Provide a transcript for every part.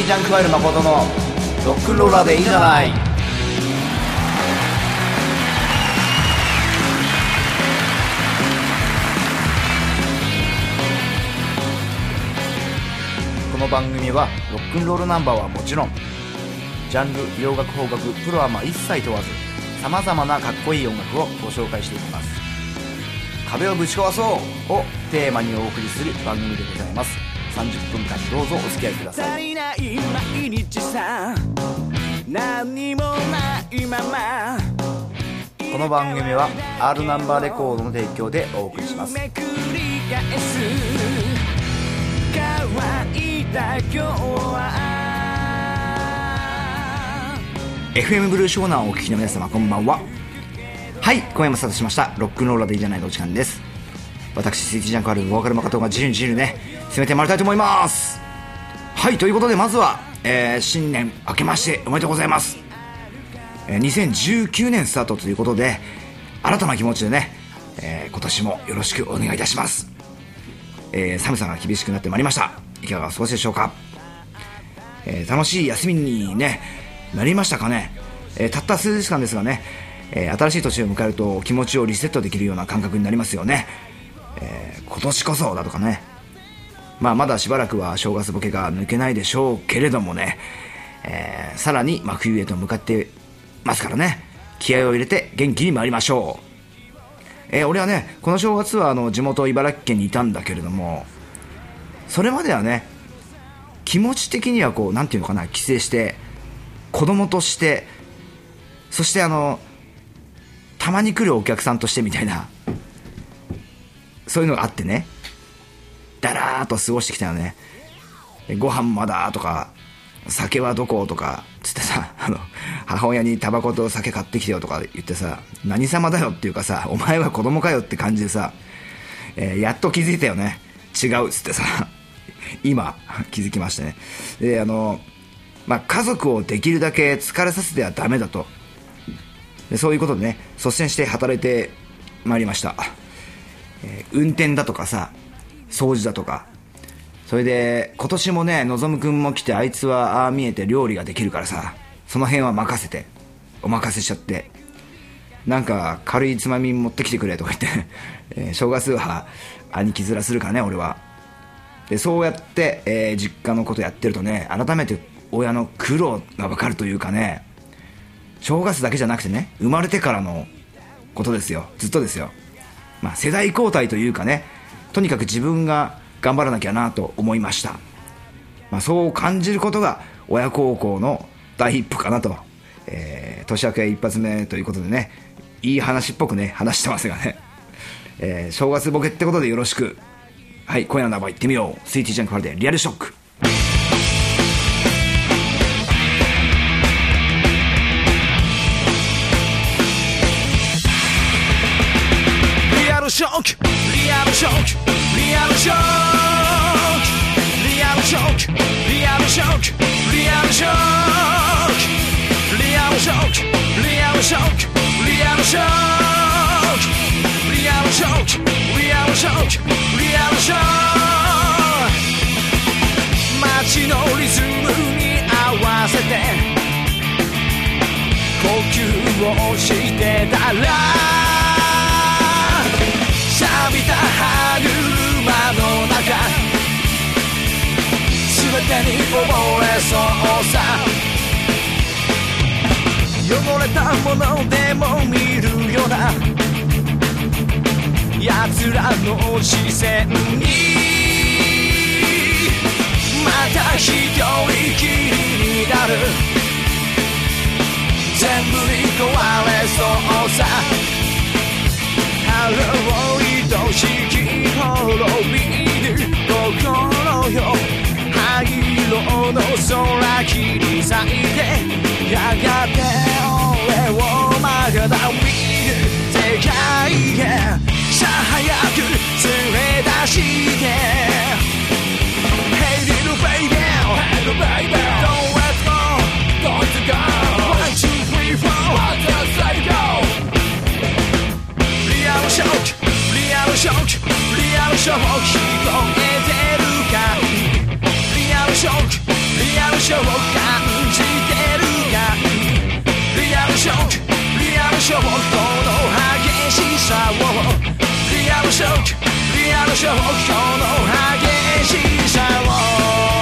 ジャンクワイル誠のロックンローラーでいいじゃない。この番組はロックンロールナンバーはもちろん、ジャンル、洋楽、邦楽、プロアマ一切問わず、さまざまなかっこいい音楽をご紹介していきます。壁をぶち壊そうをテーマにお送りする番組でございます。30分間どうぞお付き合いください。 足りない毎日さ、何もないまま。 この番組は R ナンバーレコードの提供でお送りします。 めくり返す乾いた今日は FM ブルー湘南をお聞きの皆様、こんばんは。はい、今夜もスタートしましたロックンローラーでいいじゃないのお時間です。私スイッチジャンクあるボーカル誠が自由にね攻めてまいりたいと思います。はい、ということでまずは、新年明けましておめでとうございます。2019年スタートということで、新たな気持ちでね、今年もよろしくお願いいたします。寒さが厳しくなってまいりました。いかがお過ごしでしょうか。楽しい休みにねなりましたかね。たった数日間ですがね、新しい年を迎えると気持ちをリセットできるような感覚になりますよね。今年こそだとかね、まだしばらくは正月ボケが抜けないでしょうけれどもね、さらに真冬へと向かってますからね、気合を入れて元気に参りましょう。俺はねこの正月は地元茨城県にいたんだけれども、それまではね気持ち的にはこうなんていうのかな、帰省して子供として、そしてたまに来るお客さんとしてみたいな、そういうのがあってね、だらーっと過ごしてきたよね。ご飯まだとか、酒はどことかつってさ、母親にタバコと酒買ってきてよとか言ってさ、何様だよっていうかさ、お前は子供かよって感じでさ、やっと気づいたよね。違うっつってさ今気づきましたね。で家族をできるだけ疲れさせてはダメだと、でそういうことでね率先して働いてまいりました。運転だとかさ、掃除だとか、それで今年もねのぞむくんも来て、あいつはああ見えて料理ができるからさ、その辺は任せてお任せしちゃって、なんか軽いつまみ持ってきてくれとか言って、正月は兄貴面するからね俺は。でそうやって、実家のことやってるとね、改めて親の苦労が分かるというかね、正月だけじゃなくてね、生まれてからのことですよ、ずっとですよ。世代交代というかね、とにかく自分が頑張らなきゃなと思いました。そう感じることが親孝行の第一歩かなと、年明け一発目ということでね、いい話っぽくね話してますがね、正月ボケってことでよろしく。はい、今夜の名前いってみよう。スイーティージャンクファルでリアルショック。 リアルショック、リアルショック、リアルショック、リアルショック、リアルショック、リアルショック、リアルショック、リアルショック、リアルショック、リアルショック、リアルショック、リアルショック、街のリズムに合わせて呼吸をしてたら、錆びた歯車の中、全てに溺れそうさ。汚れたものでも見るような奴らの視線に、また一人きりになる。全部に壊れそうさ。ハロー愛しき滅びる心よ、灰色の空切り裂いて、やがて俺をまだ見る世界へ、さあ早く連れ出して。 Hey little baby, hey little baby, don't let's go, don't go, 1, 2, 3, 4, what does I go? リアルショック、リアルショック、リアルショック、聞こえてるかい。リアルショック、リアルショック、 ショックリアルショックこの激しさを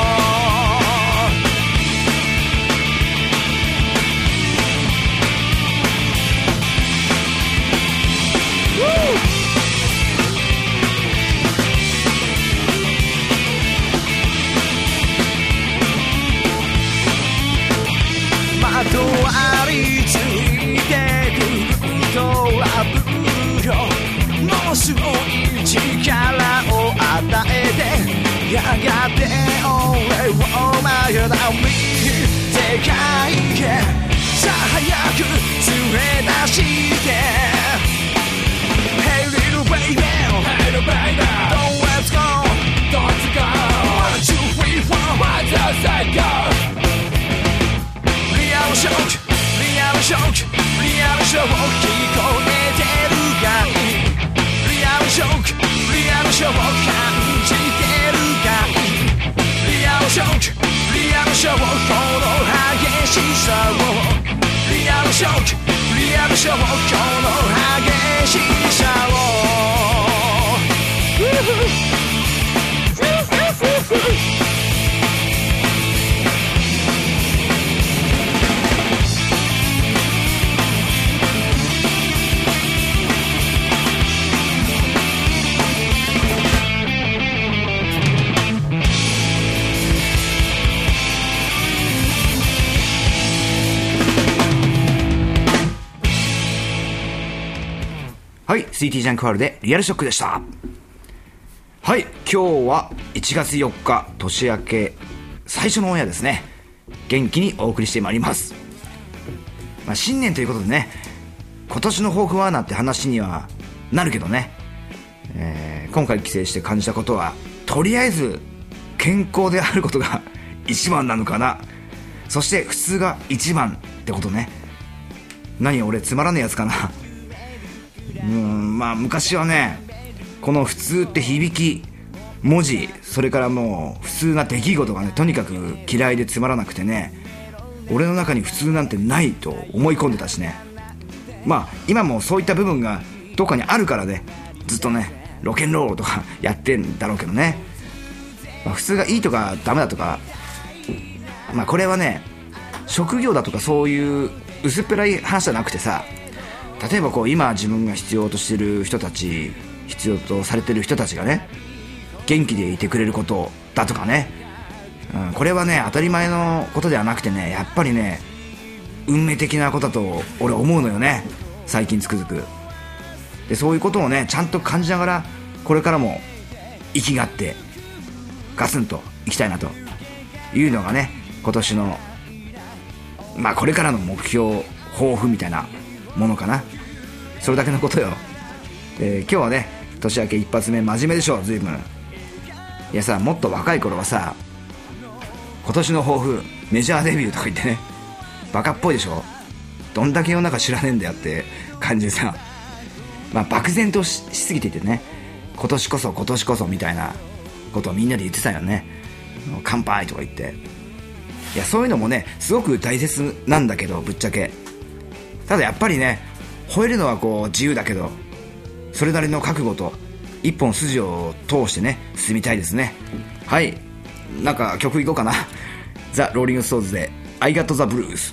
まとわりついてくるトラブルよものすごい力を与えてやがて俺を前だ見世界へさあ早く連れ出して Hey little baby Hey little baby Don't let's go Don't let's go 1, 2, 3, 4 What does I go リアルショックリアルショックリアルショック聞こえてるかいリアルショックリアルショック感じてるかいリアルショックリアルショックこの激しさをリアルショックリアルショックこの激しさをはい、CT ジャンクファールでリアルショックでした。はい、今日は1月4日年明け最初のオンエアですね。元気にお送りしてまいります。新年ということでね、今年の抱負はなんて話にはなるけどね、今回帰省して感じたことはとりあえず健康であることが一番なのかな。そして普通が一番ってことね。何俺つまらねえやつかな。昔はねこの普通って響き文字それからもう普通な出来事がねとにかく嫌いでつまらなくてね、俺の中に普通なんてないと思い込んでたしね。今もそういった部分がどっかにあるからねずっとねロケンロールとかやってんだろうけどね、普通がいいとかダメだとかこれはね職業だとかそういう薄っぺらい話じゃなくてさ、例えば今自分が必要としてる人たち必要とされてる人たちがね元気でいてくれることだとかね、これはね当たり前のことではなくてねやっぱりね運命的なことだと俺思うのよね最近つくづく。でそういうことをねちゃんと感じながらこれからも生きがってガツンといきたいなというのがね今年のこれからの目標抱負みたいなものかな。それだけのことよ。今日はね年明け一発目真面目でしょ随分。いやさもっと若い頃はさ今年の抱負メジャーデビューとか言ってねバカっぽいでしょ。どんだけ世の中知らねえんだよって感じでさ、漠然と しすぎててね今年こそみたいなことをみんなで言ってたよね。乾杯とか言って、いやそういうのもねすごく大切なんだけどぶっちゃけただやっぱりね吠えるのは自由だけどそれなりの覚悟と一本筋を通してね進みたいですね。はい、なんか曲いこうかな。ザ・ローリング・ストーンズで I Got the Blues。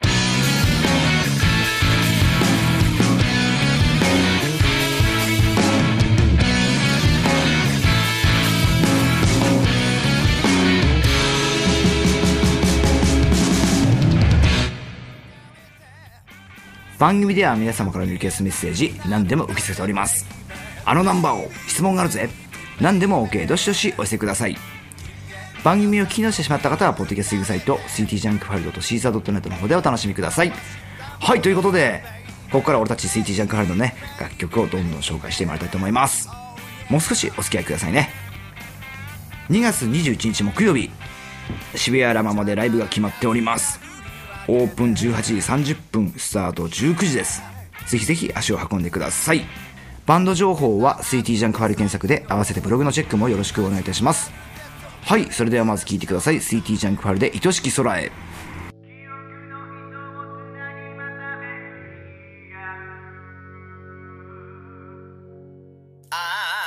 番組では皆様からのリクエストメッセージ何でも受け付けております。あのナンバーを質問があるぜ何でも OK どしどしお寄せください。番組を聞き直してしまった方はポッドキャスティングサイト ctjunkfile.caesar.net の方でお楽しみください。はい、ということでここから俺たち CT ジャンクファイルのね楽曲をどんどん紹介してまいりたいと思います。もう少しお付き合いくださいね。2月21日木曜日渋谷ラママでライブが決まっております。オープン18時30分スタート19時です。ぜひぜひ足を運んでください。バンド情報は CT ジャンクファイル検索で合わせてブログのチェックもよろしくお願いいたします。はい、それではまず聴いてください。 CT ジャンクファイルで愛しき空へ。 あ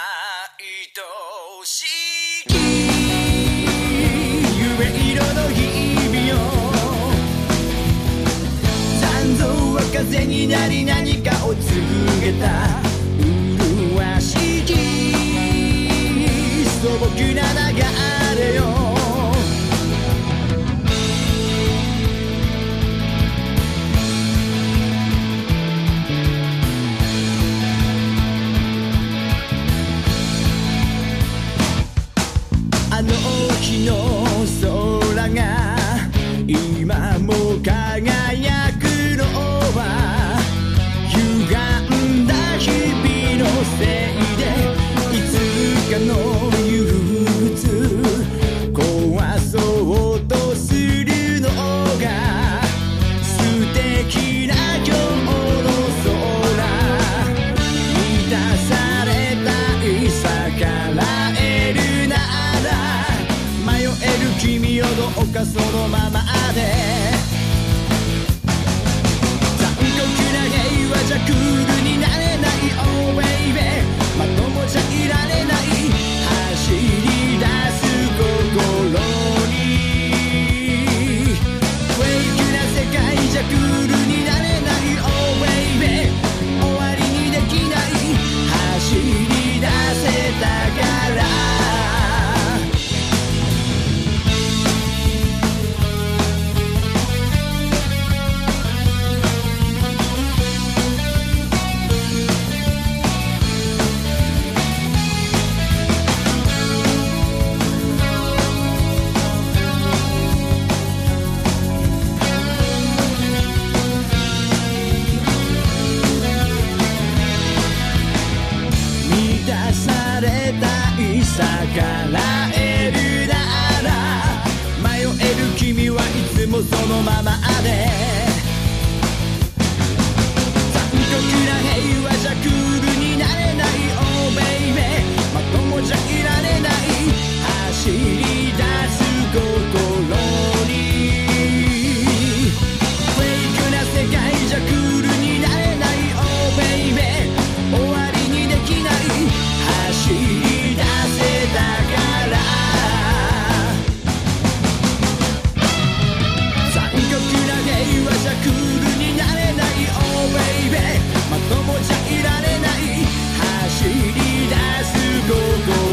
風になり何かを告げた麗しき素朴な流れよあの日の空が今も輝くのは歪んだ日々のせいでいつかの憂鬱壊そうとするのが素敵な今日の空満たされたい逆らえるなら迷える君をどうかそのままで残酷な平和じゃクールになれない Oh baby まともじゃいられない走り出す心にフェイクな世界じゃクールになれない Oh baby 終わりにできない走り出せたから逆らえるなら迷える君はいつもそのままで残酷な平和じゃクールになれない Oh baby まともじゃいられない走り出す心にフェイクな世界じゃクールになれない Oh baby 終わりにできない走り出せたから残酷な平和じゃクールになれない Oh baby まともじゃいられない走り出す心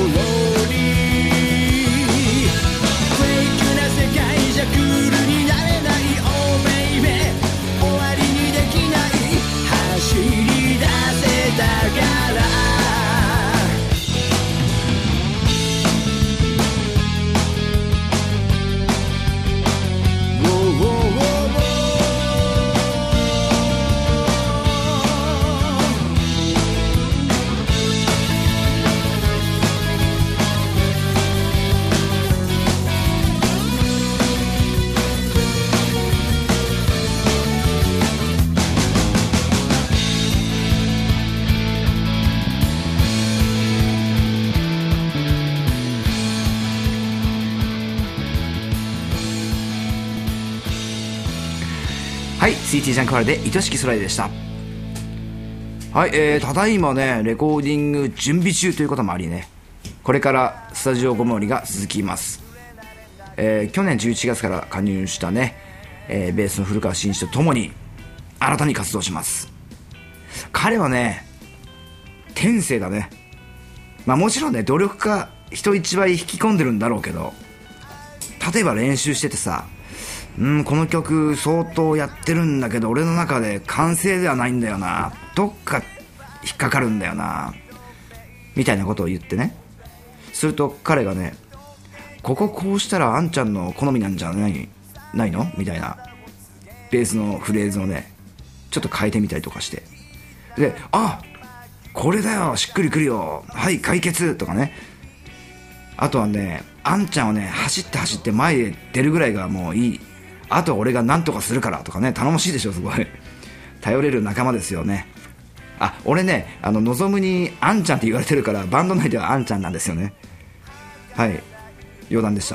にフェイクな世界じゃクールになれない Oh baby 終わりにできない走り出せたからはい、CT ジャンクワールで愛しき空へでした。はい、ただいまねレコーディング準備中ということもありね、これからスタジオごもりが続きます。去年11月から加入したね、ベースの古川真一とともに新たに活動します。彼はね天性だね。まあもちろんね努力家人一倍引き込んでるんだろうけど、例えば練習しててさ、この曲相当やってるんだけど俺の中で完成ではないんだよな、どっか引っかかるんだよなみたいなことを言ってね、すると彼がね、こここうしたらあんちゃんの好みなんじゃないのみたいなベースのフレーズをねちょっと変えてみたりとかして、で、あ、これだよ、しっくりくるよ、はい解決とかね。あとはね、あんちゃんはね走って前へ出るぐらいがもういい、あとは俺が何とかするからとかね、頼もしいでしょ、すごい頼れる仲間ですよね。あ、俺ねのぞむにあんちゃんって言われてるからバンド内ではあんちゃんなんですよね。はい、余談でした。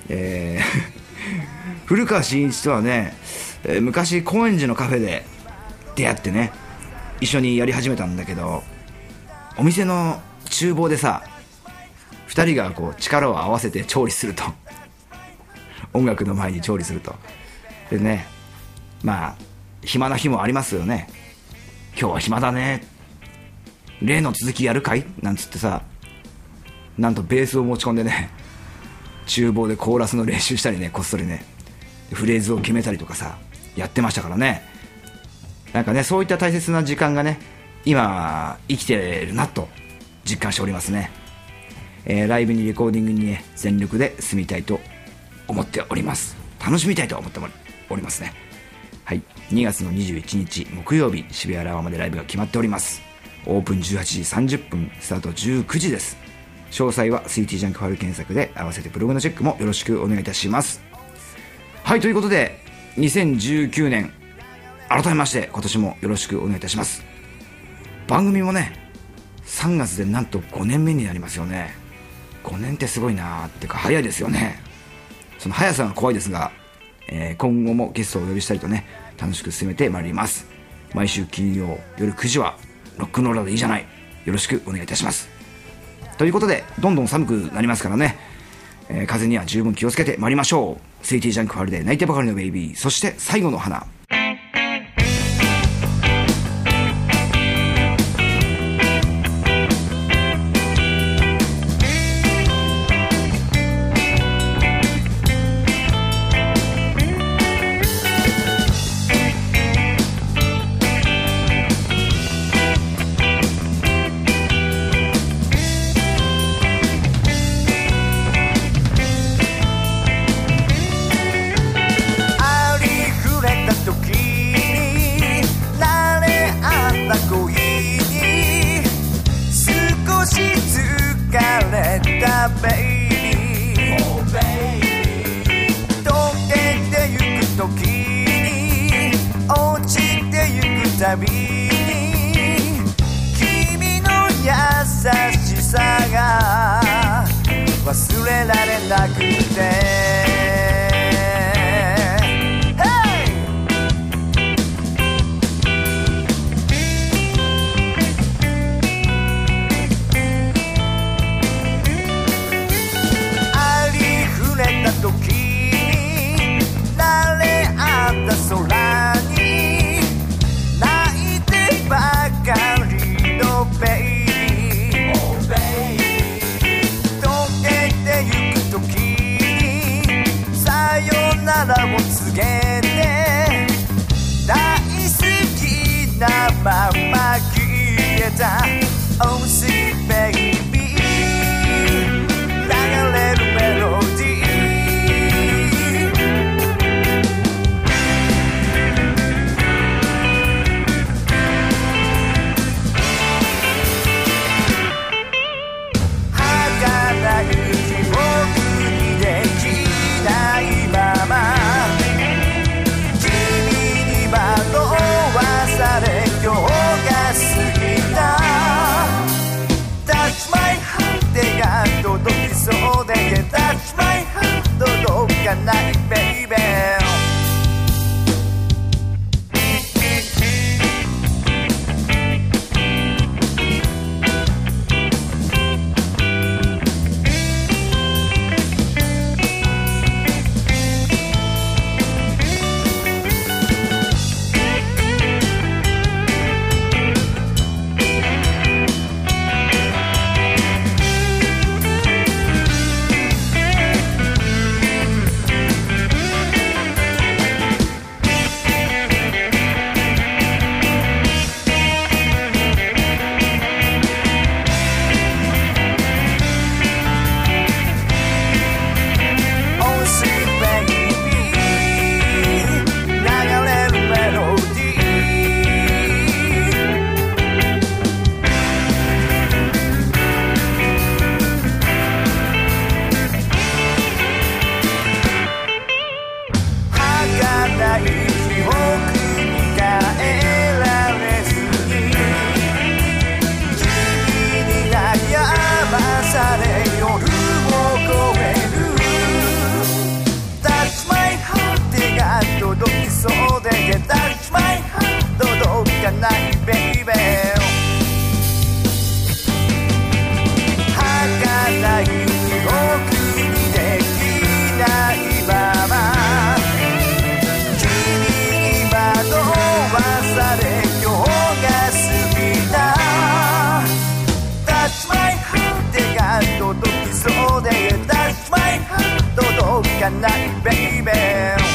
古川真一とはね、昔高円寺のカフェで出会ってね一緒にやり始めたんだけど、お店の厨房でさ2人がこう力を合わせて調理すると音楽の前に調理すると、でね、まあ暇な日もありますよね。今日は暇だね、例の続きやるかいなんつってさ、なんとベースを持ち込んでね、厨房でコーラスの練習したりね、こっそりね、フレーズを決めたりとかさ、やってましたからね。なんかね、そういった大切な時間がね、今生きてるなと実感しておりますね。ライブにレコーディングにね、全力で進みたいと思っております。楽しみたいと思っておりますね。はい、2月の21日木曜日、渋谷ラワまでライブが決まっております。オープン18時30分、スタート19時です。詳細はスイーティージャンクファイル検索で、合わせてブログのチェックもよろしくお願いいたします。はい、ということで2019年改めまして今年もよろしくお願いいたします。番組もね、3月でなんと5年目になりますよね。5年ってすごいなーってか、早いですよね。その速さが怖いですが、今後もゲストをお呼びしたりとね、楽しく進めてまいります。毎週金曜夜9時はロックンローラーでいいじゃない、よろしくお願いいたします。ということで、どんどん寒くなりますからね、風邪には十分気をつけてまいりましょう。スイーティージャンクファイルで泣いてばかりのベイビー、そして最後の花。 旅に君の優しさが忘れられなくて、ありふれた時に慣れ合った空に泣いてばかりのベイビー、溶けてゆく時にさよならを告げて、大好きなまま消えた Oh sweet baby、 流れるメロディー、儚い記憶にできないまま君に惑わされ今日が過ぎた。 かないベイベー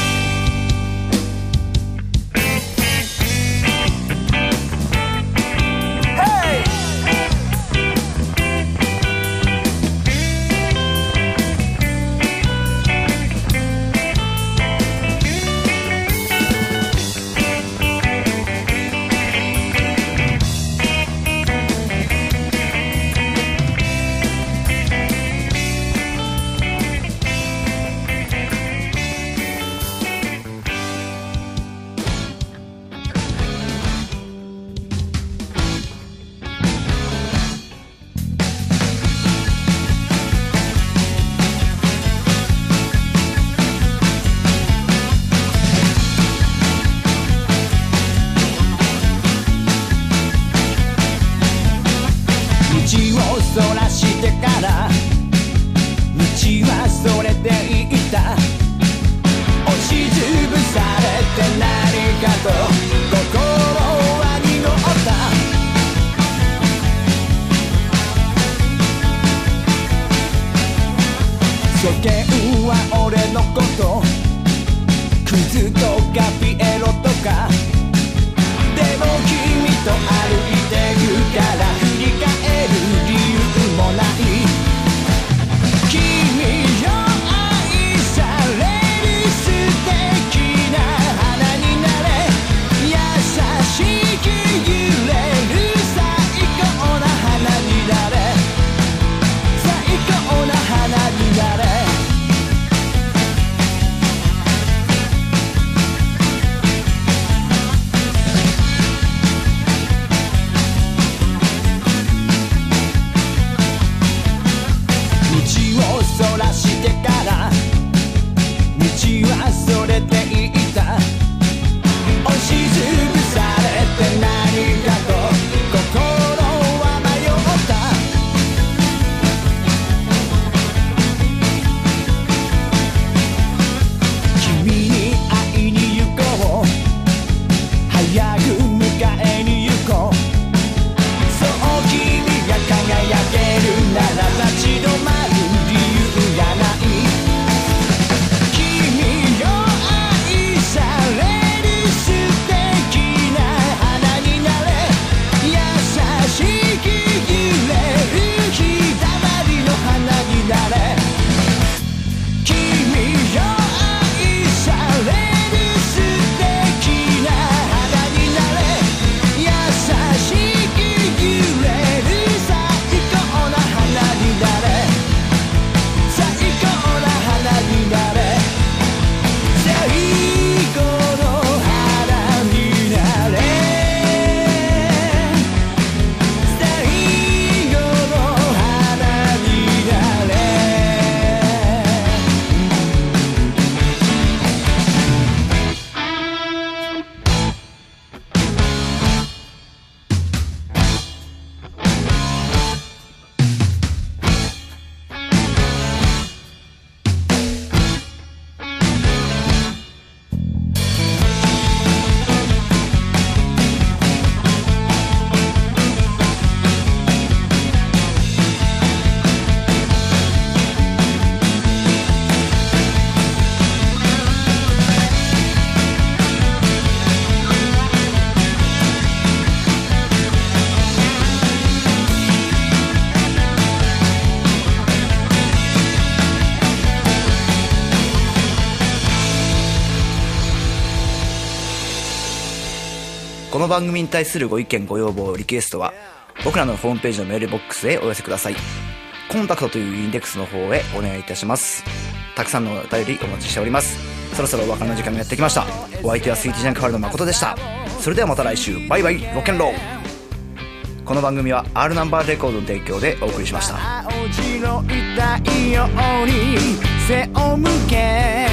この番組に対するご意見ご要望リクエストは僕らのホームページのメールボックスへお寄せください。コンタクトというインデックスの方へお願いいたします。たくさんのお便りお待ちしております。そろそろお別れの時間がやってきました。お相手はスイートジャンクハルの誠でした。それではまた来週、バイバイ、ロッケンロール。この番組は R ナンバーレコードの提供でお送りしました。 青白い太陽に背を向け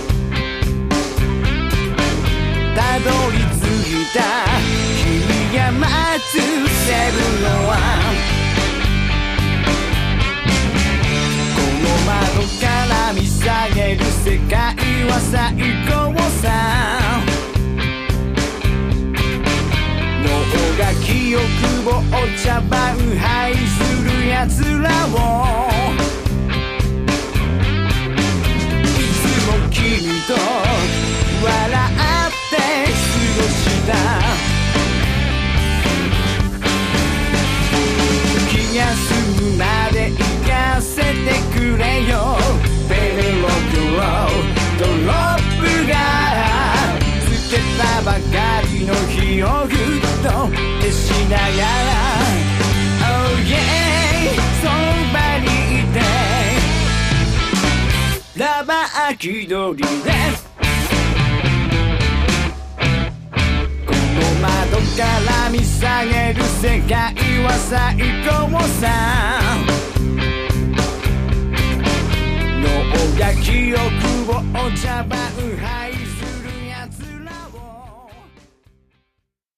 たどり着いた君が待つセブンのワン、この窓から見下げる世界は最高さ、脳が記憶をお茶番配する奴らをいつとってしながら Oh yeah そばにいてラバー気取りでこの窓から見下げる世界は最高さ脳や記憶を茶番